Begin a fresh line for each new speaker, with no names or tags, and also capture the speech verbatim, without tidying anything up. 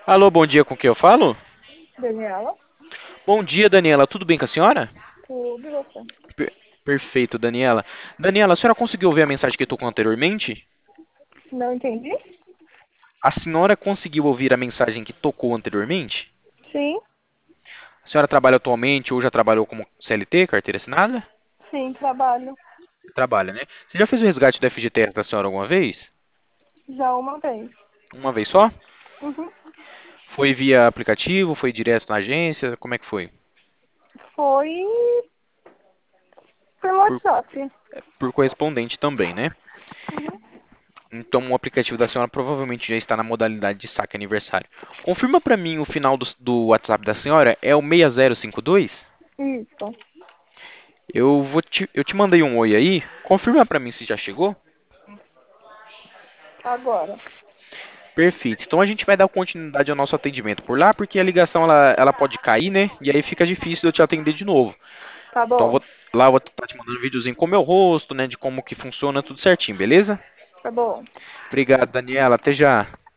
Alô, bom dia, com quem eu falo?
Daniela,
Bom dia, Daniela, tudo bem com a senhora?
tudo e você?
Per- Perfeito, Daniela. Daniela, a senhora conseguiu ver a mensagem que tocou anteriormente?
Não entendi?
A senhora conseguiu ouvir a mensagem que tocou anteriormente?
Sim,
A senhora trabalha atualmente ou já trabalhou como C L T, carteira assinada?
sim, trabalho
Trabalha, né? Você já fez o resgate do F G T S da senhora alguma vez?
já uma vez.
Uma vez só?
Uhum.
Foi via aplicativo? Foi direto na agência? Como é que foi?
Foi por
Por,
WhatsApp.
por correspondente também, né?
Uhum.
Então o aplicativo da senhora provavelmente já está na modalidade de saque aniversário. Confirma para mim o final do, do WhatsApp da senhora, é o seis zero cinco dois?
Isso,
Eu vou te, eu te mandei um oi aí. Confirma para mim se já chegou.
agora.
Perfeito. Então a gente vai dar continuidade ao nosso atendimento por lá, porque a ligação ela, ela pode cair, né? E aí fica difícil de eu te atender de novo.
Tá
Então eu
bom,
vou, lá eu vou estar te mandando um videozinho com o meu rosto, né? De como que funciona tudo certinho, beleza?
tá bom.
Obrigado, Daniela. Até já.